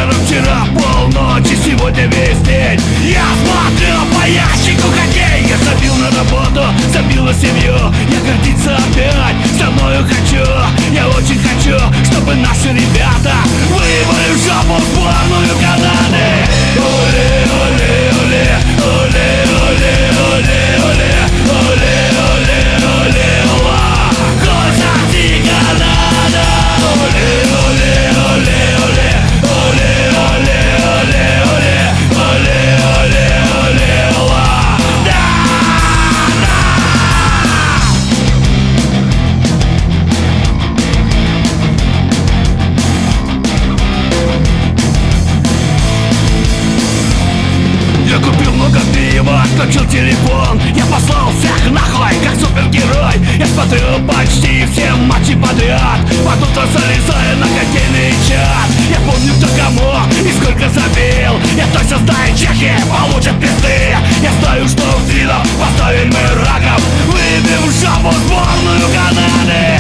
телевизором вчера полночи, сегодня весь день я смотрел по ящику хоккей. Я забил на работу, забил на семью, я гордиться опять со мною хочу. Я очень хочу, чтобы наши ребята выбрали в жопу сборную Канады. Оле, оле, оле, оле, оле, оле, оле, оле, оле, оле, ола, Козацкий Канада. Оле, оле, оле, оле, оле, оле, оле, оле, оле, оле, оле, ола. Да, да. Я купил много пива, отключил телефон, я послал всех нахуй, как супергерой. Я смотрю почти все матчи подряд, под утро залезая на хоккейный чат. Я помню, кто кому и сколько забил. Я точно знаю, чехи получат пизды. Я знаю, что в Твидов поставили мы раков, выбьем в жопу сборную Канады.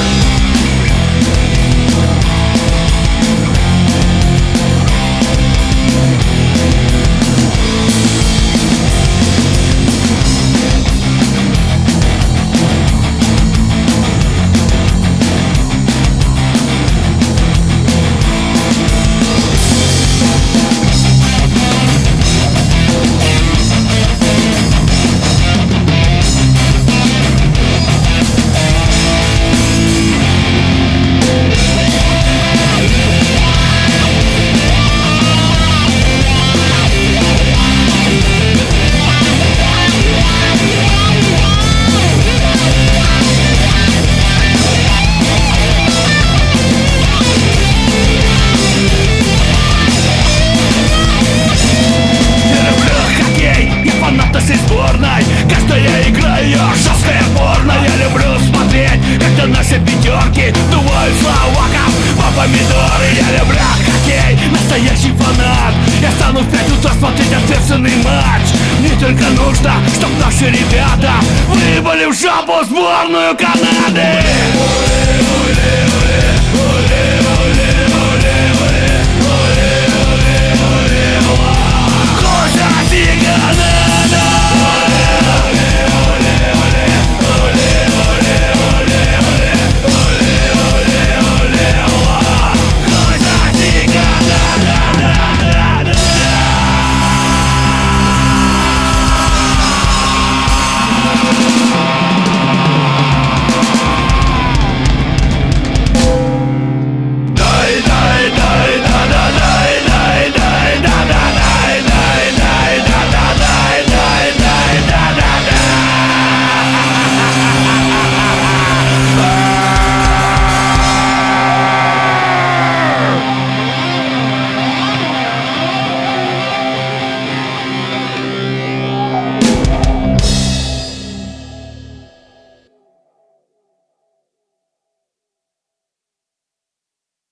Каждая игра ее жесткая порно. Я люблю смотреть, когда наши пятерки дувают словаков по помидоры. Я люблю хоккей, настоящий фанат. Я стану в 5 утра смотреть ответственный матч. Мне только нужно, чтоб наши ребята выбыли в жопу сборную Канады. Оле, оле, оле, оле.